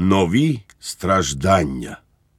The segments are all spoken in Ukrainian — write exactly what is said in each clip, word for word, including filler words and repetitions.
Нові страждання.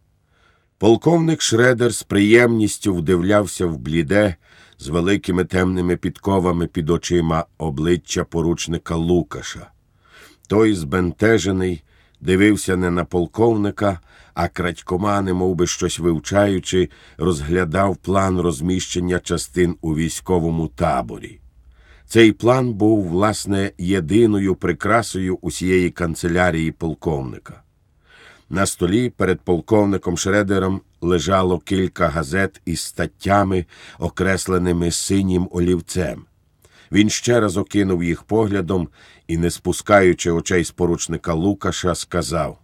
Полковник Шредер з приємністю вдивлявся в бліде, з великими темними підковами під очима обличчя поручника Лукаша. Той, збентежений, дивився не на полковника, а крадькома, немовби щось вивчаючи, розглядав план розміщення частин у військовому таборі. Цей план був, власне, єдиною прикрасою усієї канцелярії полковника. На столі перед полковником Шредером лежало кілька газет із статтями, окресленими синім олівцем. Він ще раз окинув їх поглядом і, не спускаючи очей з поручника Лукаша, сказав: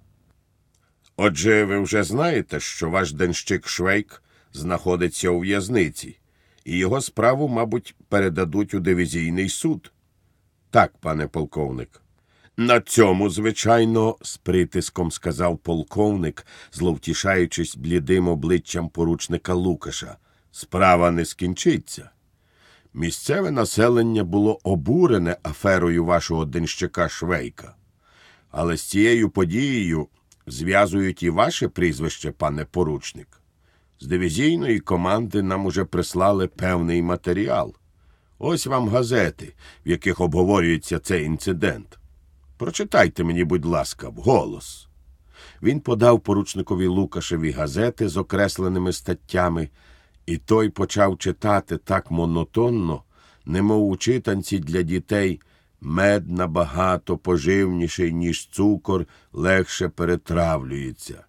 «Отже, ви вже знаєте, що ваш денщик Швейк знаходиться у в'язниці, і його справу, мабуть, передадуть у дивізійний суд?» «Так, пане полковник». «На цьому, звичайно, – з притиском сказав полковник, зловтішаючись блідим обличчям поручника Лукаша, – справа не скінчиться. Місцеве населення було обурене аферою вашого денщика Швейка. Але з цією подією зв'язують і ваше прізвище, пане поручник. З дивізійної команди нам уже прислали певний матеріал. Ось вам газети, в яких обговорюється цей інцидент. Прочитайте мені, будь ласка, вголос». Він подав поручникові Лукашеві газети з окресленими статтями, і той почав читати так монотонно, немов у читанці для дітей: «Мед набагато поживніший, ніж цукор, легше перетравлюється».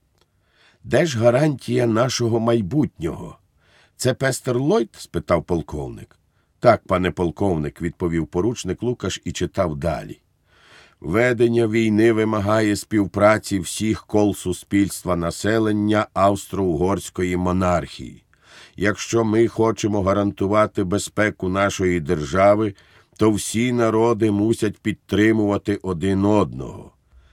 «Де ж гарантія нашого майбутнього? Це Пестер Ллойд?» – спитав полковник. «Так, пане полковник», – відповів поручник Лукаш і читав далі. «Ведення війни вимагає співпраці всіх кол суспільства населення Австро-Угорської монархії. Якщо ми хочемо гарантувати безпеку нашої держави, то всі народи мусять підтримувати один одного.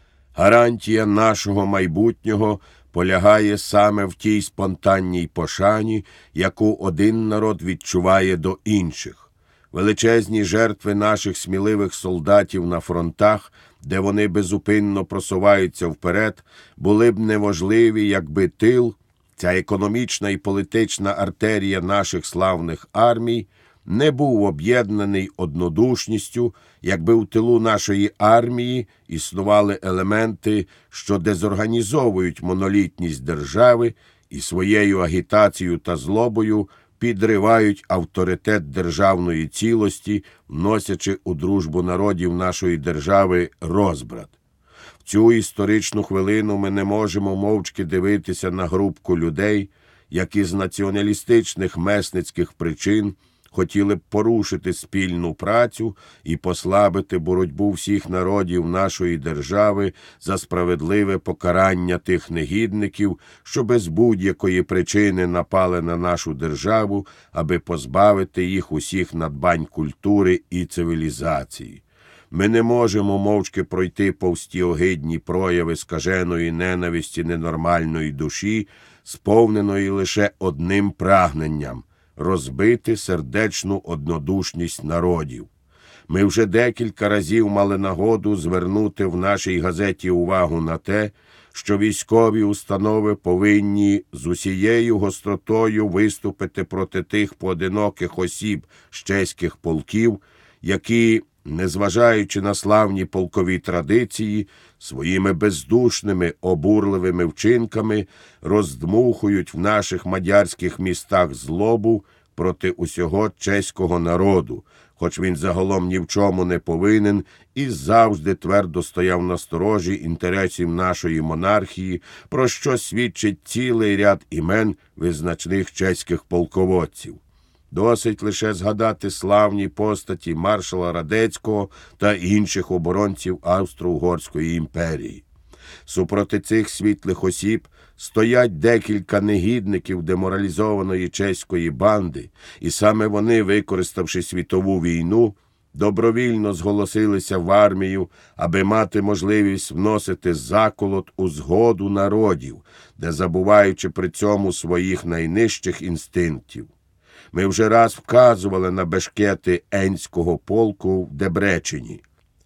Гарантія нашого майбутнього полягає саме в тій спонтанній пошані, яку один народ відчуває до інших. Величезні жертви наших сміливих солдатів на фронтах, де вони безупинно просуваються вперед, були б неважливі, якби тил, ця економічна і політична артерія наших славних армій, не був об'єднаний однодушністю, якби у тилу нашої армії існували елементи, що дезорганізовують монолітність держави і своєю агітацією та злобою підривають авторитет державної цілості, вносячи у дружбу народів нашої держави розбрат. В цю історичну хвилину ми не можемо мовчки дивитися на групку людей, які з націоналістичних месницьких причин хотіли б порушити спільну працю і послабити боротьбу всіх народів нашої держави за справедливе покарання тих негідників, що без будь-якої причини напали на нашу державу, аби позбавити їх усіх надбань культури і цивілізації. Ми не можемо мовчки пройти повз ті огидні прояви скаженої ненависті ненормальної душі, сповненої лише одним прагненням – розбити сердечну однодушність народів. Ми вже декілька разів мали нагоду звернути в нашій газеті увагу на те, що військові установи повинні з усією гостротою виступити проти тих поодиноких осіб з чеських полків, які, незважаючи на славні полкові традиції, своїми бездушними, обурливими вчинками роздмухують в наших мадярських містах злобу проти усього чеського народу, хоч він загалом ні в чому не повинен і завжди твердо стояв на сторожі інтересів нашої монархії, про що свідчить цілий ряд імен визначних чеських полководців. Досить лише згадати славні постаті маршала Радецького та інших оборонців Австро-Угорської імперії. Супроти цих світлих осіб стоять декілька негідників деморалізованої чеської банди, і саме вони, використавши світову війну, добровільно зголосилися в армію, аби мати можливість вносити заколот у згоду народів, де забуваючи при цьому своїх найнижчих інстинктів. Ми вже раз вказували на бешкети Енського полку в Дебречені.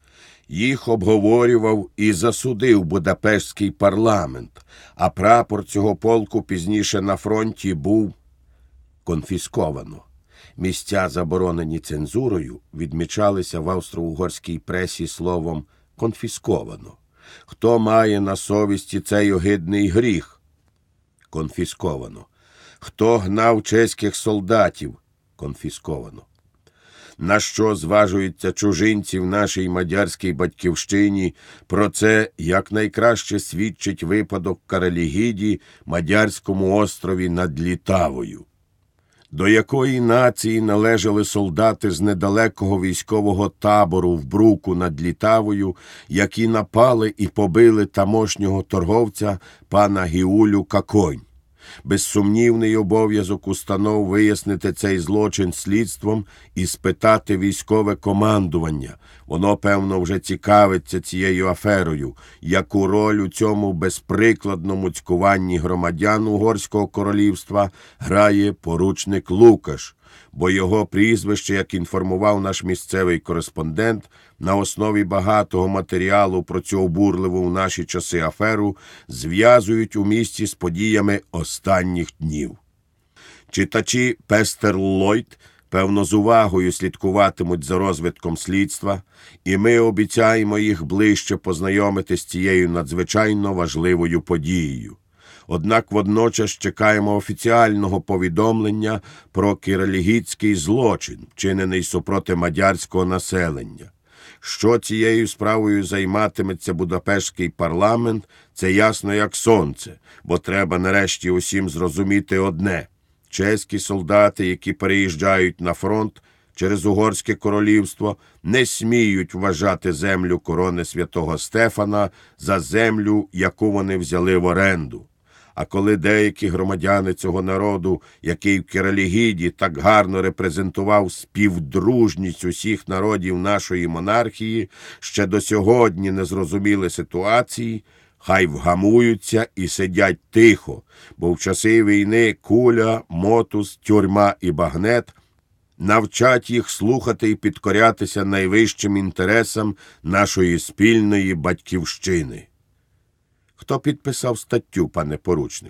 Їх обговорював і засудив Будапештський парламент, а прапор цього полку пізніше на фронті був конфісковано. Місця, заборонені цензурою, відмічалися в австро-угорській пресі словом «конфісковано». Хто має на совісті цей огидний гріх? Конфісковано. Хто гнав чеських солдатів? Конфісковано. На що зважуються чужинці в нашій мадярській батьківщині, про це якнайкраще свідчить випадок Карелігіді, мадярському острові над Літавою. До якої нації належали солдати з недалекого військового табору в Бруку над Літавою, які напали і побили тамошнього торговця пана Гіулю Каконь. Безсумнівний обов'язок установ вияснити цей злочин слідством і спитати військове командування. Воно, певно, вже цікавиться цією аферою, яку роль у цьому безприкладному цькуванні громадян Угорського королівства грає поручник Лукаш, бо його прізвище, як інформував наш місцевий кореспондент, на основі багатого матеріалу про цю обурливу в наші часи аферу зв'язують у місті з подіями останніх днів. Читачі Пестерлойд, певно, з увагою слідкуватимуть за розвитком слідства, і ми обіцяємо їх ближче познайомити з цією надзвичайно важливою подією. Однак водночас чекаємо офіціального повідомлення про кирилігійський злочин, вчинений супроти мадярського населення. Що цією справою займатиметься Будапештський парламент, це ясно як сонце, бо треба нарешті усім зрозуміти одне. Чеські солдати, які переїжджають на фронт через Угорське королівство, не сміють вважати землю корони святого Стефана за землю, яку вони взяли в оренду. А коли деякі громадяни цього народу, який в Кирилігіді так гарно репрезентував співдружність усіх народів нашої монархії, ще до сьогодні не зрозуміли ситуації, хай вгамуються і сидять тихо, бо в часи війни куля, мотус, тюрма і багнет навчать їх слухати і підкорятися найвищим інтересам нашої спільної батьківщини. Хто підписав статтю, пане поручник?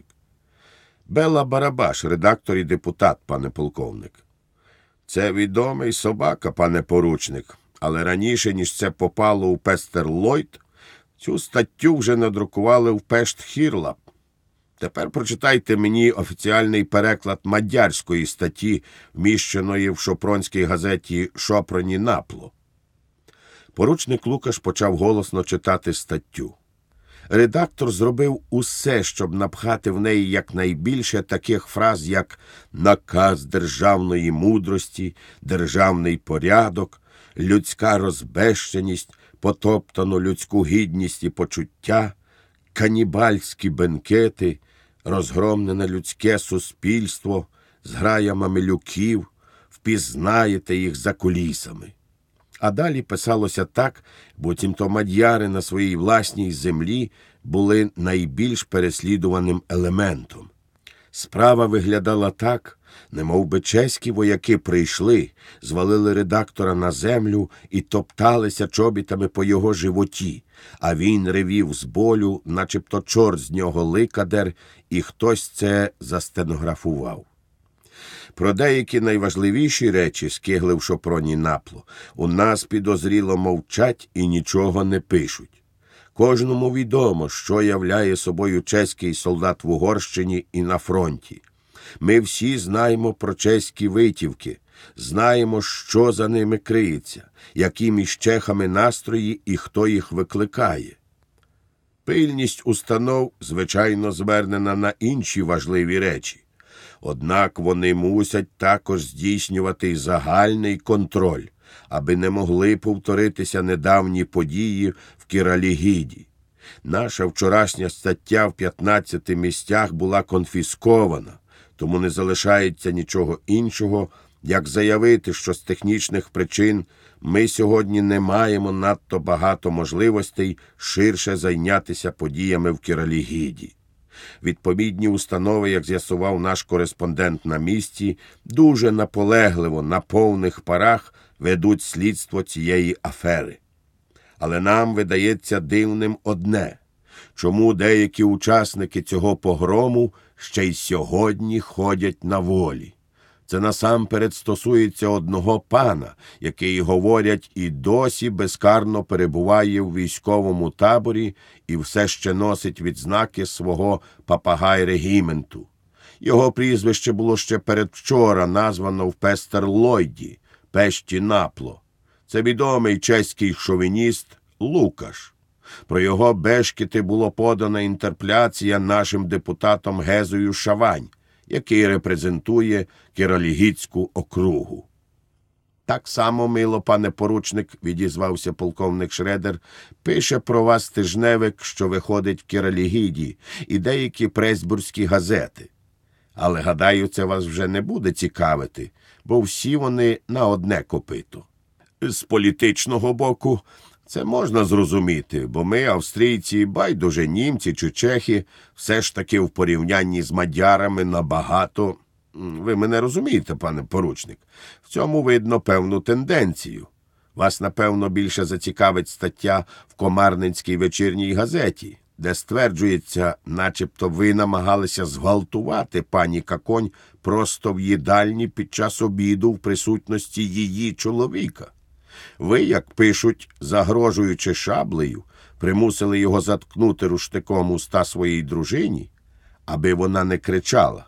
Бела Барабаш, редактор і депутат, пане полковник. Це відомий собака, пане поручник, але раніше, ніж це попало у Пестерлойд, цю статтю вже надрукували в Пешт-Хірлап. Тепер прочитайте мені офіціальний переклад мадярської статті, вміщеної в шопронській газеті «Шопроні Напло». Поручник Лукаш почав голосно читати статтю. Редактор зробив усе, щоб напхати в неї якнайбільше таких фраз, як «наказ державної мудрості», «державний порядок», «людська розбещеність», «потоптано людську гідність і почуття», «канібальські бенкети», «розгромлене людське суспільство», «зграя мамелюків», «впізнаєте їх за кулісами». А далі писалося так, буцімто мадяри на своїй власній землі були найбільш переслідуваним елементом. Справа виглядала так, немов би чеські вояки прийшли, звалили редактора на землю і топталися чобітами по його животі, а він ревів з болю, начебто чорт з нього ликадер, і хтось це застенографував. Про деякі найважливіші речі, скиглив Шопроні Напло, у нас підозріло мовчать і нічого не пишуть. Кожному відомо, що являє собою чеський солдат в Угорщині і на фронті. Ми всі знаємо про чеські витівки, знаємо, що за ними криється, які між чехами настрої і хто їх викликає. Пильність установ, звичайно, звернена на інші важливі речі. Однак вони мусять також здійснювати й загальний контроль, аби не могли повторитися недавні події в Кирилігіді. Наша вчорашня стаття в п'ятнадцяти місцях була конфіскована, тому не залишається нічого іншого, як заявити, що з технічних причин ми сьогодні не маємо надто багато можливостей ширше зайнятися подіями в Кирилігіді. Відповідні установи, як з'ясував наш кореспондент на місці, дуже наполегливо, на повних парах ведуть слідство цієї афери. Але нам видається дивним одне – чому деякі учасники цього погрому ще й сьогодні ходять на волі. Це насамперед стосується одного пана, який, говорять, і досі безкарно перебуває в військовому таборі і все ще носить відзнаки свого папагай-регіменту. Його прізвище було ще передвчора названо в Пестерлойді, Пешті Напло. Це відомий чеський шовініст Лукаш. Про його бешкети було подана інтерпеляція нашим депутатом Гезою Шавань, який репрезентує Киралігітську округу. Так само, мило, пане поручник, відізвався полковник Шредер, пише про вас тижневик, що виходить в Киралігіді, і деякі пресбурзькі газети. Але, гадаю, це вас вже не буде цікавити, бо всі вони на одне копито. З політичного боку це можна зрозуміти, бо ми, австрійці, байдуже німці чи чехи, все ж таки в порівнянні з мадярами набагато... Ви мене розумієте, пане поручник? В цьому видно певну тенденцію. Вас, напевно, більше зацікавить стаття в Комарненській вечірній газеті, де стверджується, начебто ви намагалися зґвалтувати пані Каконь просто в їдальні під час обіду в присутності її чоловіка. Ви, як пишуть, загрожуючи шаблею, примусили його заткнути руштиком уста своїй дружині, аби вона не кричала.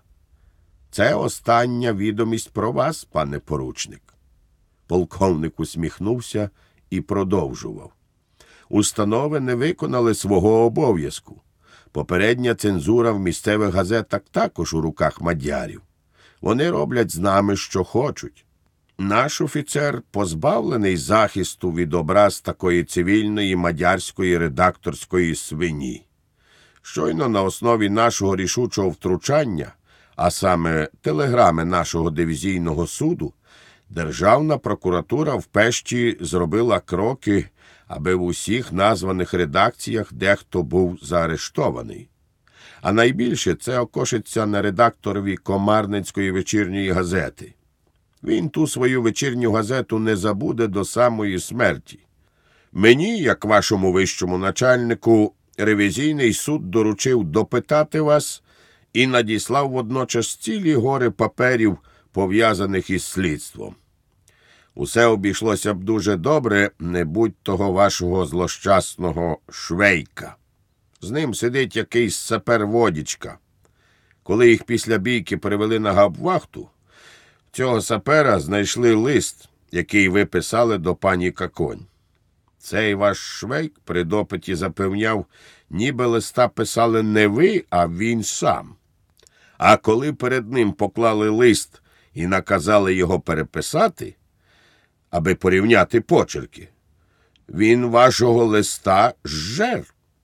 Це остання відомість про вас, пане поручник. Полковник усміхнувся і продовжував. Установи не виконали свого обов'язку. Попередня цензура в місцевих газетах також у руках мадярів. Вони роблять з нами, що хочуть. Наш офіцер позбавлений захисту від образ такої цивільної мадярської редакторської свині. Щойно на основі нашого рішучого втручання, а саме телеграми нашого дивізійного суду, Державна прокуратура в Пешті зробила кроки, аби в усіх названих редакціях дехто був заарештований. А найбільше це окошиться на редакторові Комарненської вечірньої газети. Він ту свою вечірню газету не забуде до самої смерті. Мені, як вашому вищому начальнику, ревізійний суд доручив допитати вас і надіслав водночас цілі гори паперів, пов'язаних із слідством. Усе обійшлося б дуже добре, не будь того вашого злощасного Швейка. З ним сидить якийсь сапер-водічка. Коли їх після бійки перевели на гауптвахту, цього сапера знайшли лист, який ви писали до пані Каконь. Цей ваш Швейк при допиті запевняв, ніби листа писали не ви, а він сам. А коли перед ним поклали лист і наказали його переписати, аби порівняти почерки, він вашого листа зжер.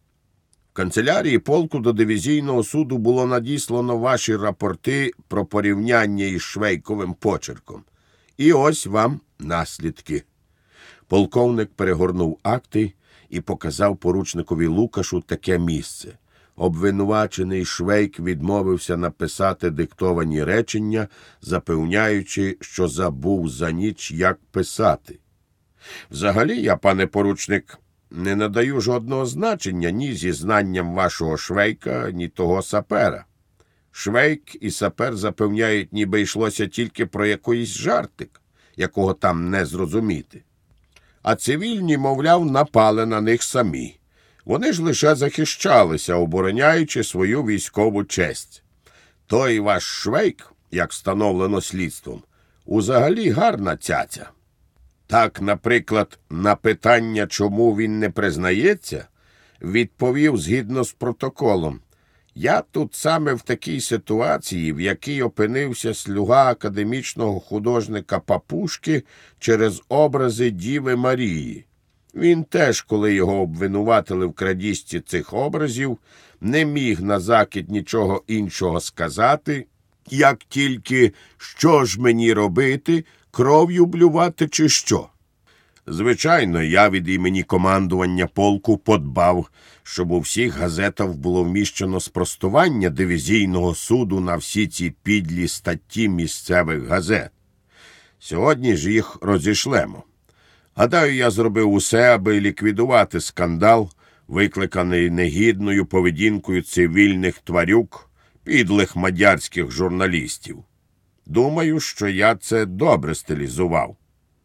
В канцелярії полку до дивізійного суду було надіслано ваші рапорти про порівняння із Швейковим почерком. І ось вам наслідки. Полковник перегорнув акти і показав поручникові Лукашу таке місце. Обвинувачений Швейк відмовився написати диктовані речення, запевняючи, що забув за ніч, як писати. Взагалі я, пане поручник, не надаю жодного значення ні зізнанням вашого Швейка, ні того сапера. Швейк і сапер запевняють, ніби йшлося тільки про якийсь жартик, якого там не зрозуміти. А цивільні, мовляв, напали на них самі. Вони ж лише захищалися, обороняючи свою військову честь. Той ваш Швейк, як встановлено слідством, узагалі гарна цяця. Так, наприклад, на питання, чому він не признається, відповів згідно з протоколом: «Я тут саме в такій ситуації, в якій опинився слуга академічного художника Папушки через образи Діви Марії. Він теж, коли його обвинуватили в крадіжці цих образів, не міг на закид нічого іншого сказати, як тільки «що ж мені робити, кров'ю блювати чи що?». Звичайно, я від імені командування полку подбав, щоб у всіх газетах було вміщено спростування дивізійного суду на всі ці підлі статті місцевих газет. Сьогодні ж їх розішлемо. Гадаю, я зробив усе, аби ліквідувати скандал, викликаний негідною поведінкою цивільних тварюк, підлих мадярських журналістів. Думаю, що я це добре стилізував.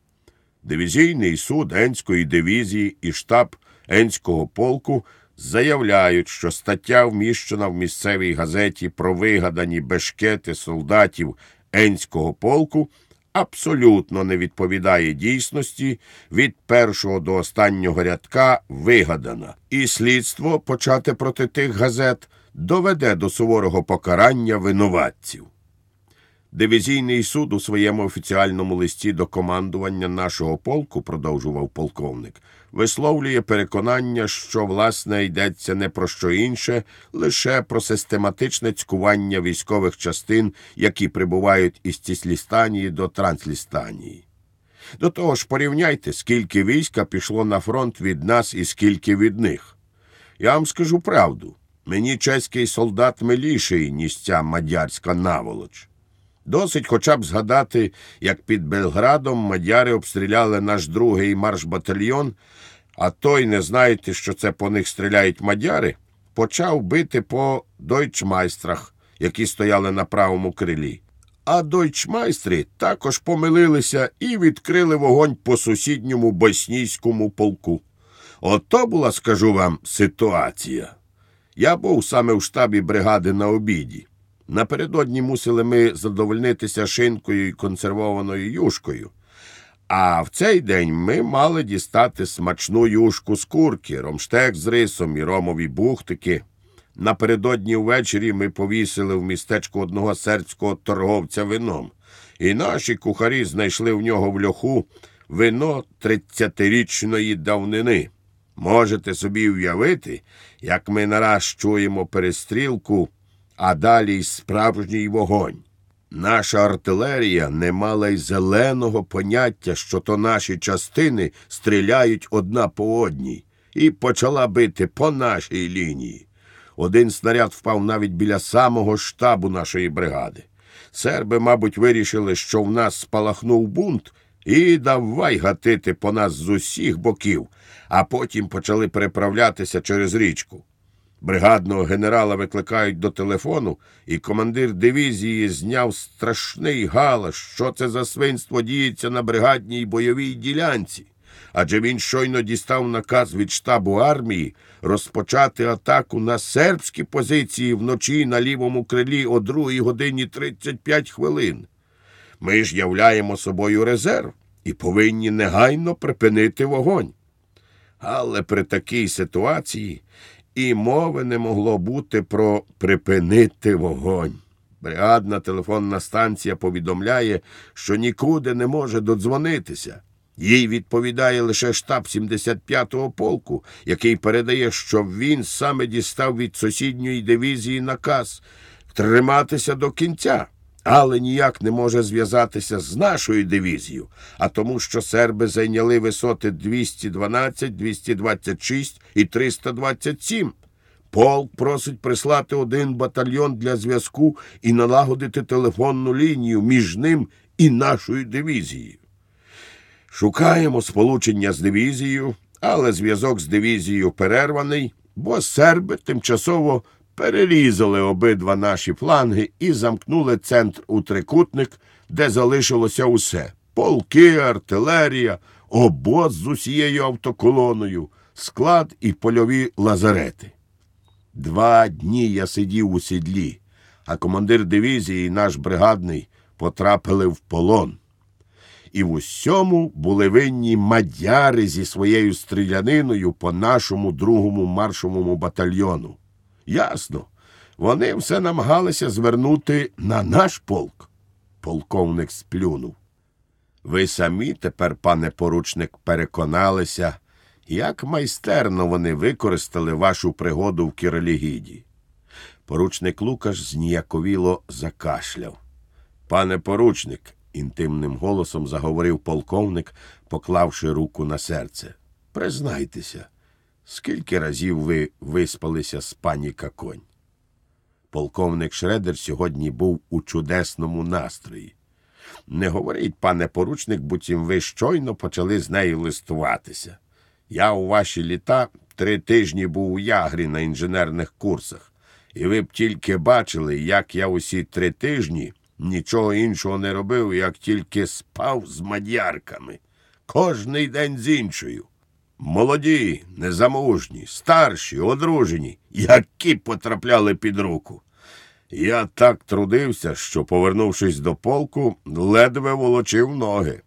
Дивізійний суд Енської дивізії і штаб Енського полку заявляють, що стаття, вміщена в місцевій газеті про вигадані бешкети солдатів Енського полку, абсолютно не відповідає дійсності, від першого до останнього рядка вигадана. І слідство, почате проти тих газет, доведе до суворого покарання винуватців. Дивізійний суд у своєму офіціальному листі до командування нашого полку, продовжував полковник, висловлює переконання, що, власне, йдеться не про що інше, лише про систематичне цькування військових частин, які прибувають із Ціслістанії до Транслістанії. До того ж, порівняйте, скільки війська пішло на фронт від нас і скільки від них. Я вам скажу правду, мені чеський солдат миліший, ніж ця мадярська наволоч. Досить хоча б згадати, як під Белградом мадяри обстріляли наш другий марш-батальйон, а той, не знаєте, що це по них стріляють мадяри, почав бити по дойчмайстрах, які стояли на правому крилі. А дойчмайстри також помилилися і відкрили вогонь по сусідньому боснійському полку. Ото була, скажу вам, ситуація. Я був саме в штабі бригади на обіді. Напередодні мусили ми задовольнитися шинкою і консервованою юшкою. А в цей день ми мали дістати смачну юшку з курки, ромштек з рисом і ромові бухтики. Напередодні ввечері ми повісили в містечку одного сербського торговця вином. І наші кухарі знайшли в нього в льоху вино тридцятирічної давнини. Можете собі уявити, як ми нараз чуємо перестрілку, а далі й справжній вогонь. Наша артилерія не мала й зеленого поняття, що то наші частини стріляють одна по одній, і почала бити по нашій лінії. Один снаряд впав навіть біля самого штабу нашої бригади. Серби, мабуть, вирішили, що в нас спалахнув бунт, і давай гатити по нас з усіх боків, а потім почали переправлятися через річку. Бригадного генерала викликають до телефону, і командир дивізії зняв страшний галас, що це за свинство діється на бригадній бойовій ділянці. Адже він щойно дістав наказ від штабу армії розпочати атаку на сербські позиції вночі на лівому крилі о другій годині тридцять п'ять хвилин. Ми ж являємо собою резерв і повинні негайно припинити вогонь. Але при такій ситуації і мови не могло бути про «припинити вогонь». Бригадна телефонна станція повідомляє, що нікуди не може додзвонитися. Їй відповідає лише штаб сімдесят п'ятого полку, який передає, що він саме дістав від сусідньої дивізії наказ триматися до кінця, але ніяк не може зв'язатися з нашою дивізією, а тому, що серби зайняли висоти двісті дванадцять, двісті двадцять шість і триста двадцять сім. Полк просить прислати один батальйон для зв'язку і налагодити телефонну лінію між ним і нашою дивізією. Шукаємо сполучення з дивізією, але зв'язок з дивізією перерваний, бо серби тимчасово перерізали обидва наші фланги і замкнули центр у трикутник, де залишилося усе – полки, артилерія, обоз з усією автоколоною, склад і польові лазарети. Два дні я сидів у сідлі, а командир дивізії і наш бригадний потрапили в полон. І в усьому були винні мадяри зі своєю стріляниною по нашому другому маршовому батальйону. Ясно, вони все намагалися звернути на наш полк. Полковник сплюнув. Ви самі тепер, пане поручник, переконалися, як майстерно вони використали вашу пригоду в Кирилігіді. Поручник Лукаш зніяковіло закашляв. Пане поручник, інтимним голосом заговорив полковник, поклавши руку на серце. Признайтеся, скільки разів ви виспалися з пані Каконь? Полковник Шредер сьогодні був у чудесному настрої. Не говоріть, пане поручник, буцім ви щойно почали з нею листуватися. Я у ваші літа три тижні був у Ягрі на інженерних курсах. І ви б тільки бачили, як я усі три тижні нічого іншого не робив, як тільки спав з мадярками. Кожний день з іншою. Молоді, незамужні, старші, одружені, які потрапляли під руку. Я так трудився, що, повернувшись до полку, ледве волочив ноги.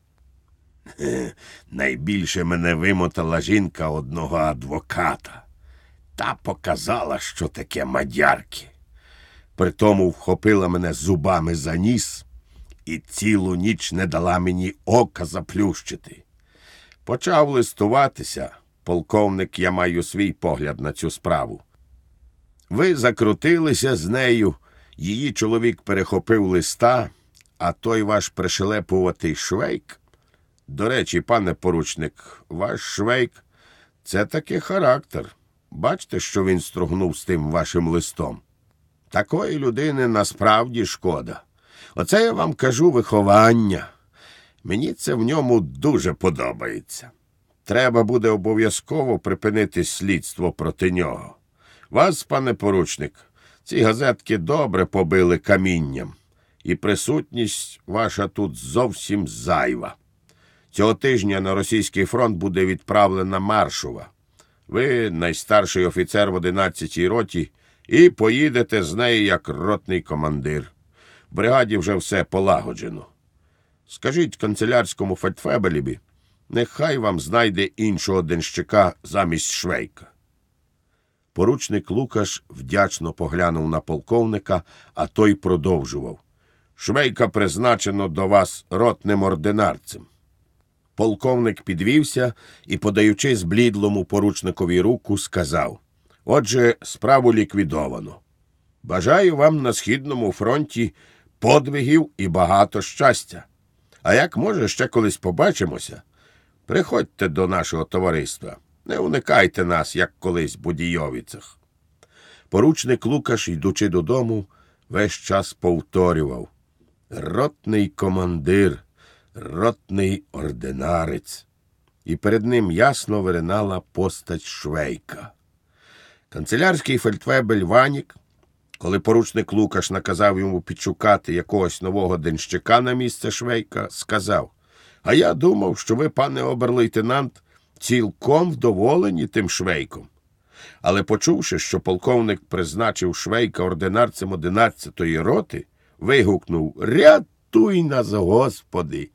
Хе, найбільше мене вимотала жінка одного адвоката. Та показала, що таке мадярки. Притому вхопила мене зубами за ніс і цілу ніч не дала мені ока заплющити. Почав листуватися. Полковник, я маю свій погляд на цю справу. Ви закрутилися з нею, її чоловік перехопив листа, а той ваш пришелепуватий Швейк. До речі, пане поручник, ваш Швейк – це таки характер. Бачите, що він стругнув з тим вашим листом? Такої людини насправді шкода. Оце я вам кажу виховання. Мені це в ньому дуже подобається. Треба буде обов'язково припинити слідство проти нього. Вас, пане поручник, ці газетки добре побили камінням, і присутність ваша тут зовсім зайва. Цього тижня на російський фронт буде відправлена Маршова. Ви найстарший офіцер в одинадцятій роті і поїдете з нею як ротний командир. В бригаді вже все полагоджено. Скажіть канцелярському фельдфебелеві, нехай вам знайде іншого денщика замість Швейка. Поручник Лукаш вдячно поглянув на полковника, а той продовжував. Швейка призначено до вас ротним ординарцем. Полковник підвівся і, подаючи зблідлому поручникові руку, сказав: «Отже, справу ліквідовано. Бажаю вам на Східному фронті подвигів і багато щастя. А як може, ще колись побачимося, приходьте до нашого товариства. Не уникайте нас, як колись в Будійовицях». Поручник Лукаш, йдучи додому, весь час повторював: «Ротний командир, ротний ординарець». І перед ним ясно виринала постать Швейка. Канцелярський фельдфебель Ванік, коли поручник Лукаш наказав йому підшукати якогось нового денщика на місце Швейка, сказав: «А я думав, що ви, пане обер-лейтенант, цілком вдоволені тим Швейком». Але почувши, що полковник призначив Швейка ординарцем одинадцятої роти, вигукнув: «Рятуй нас, Господи!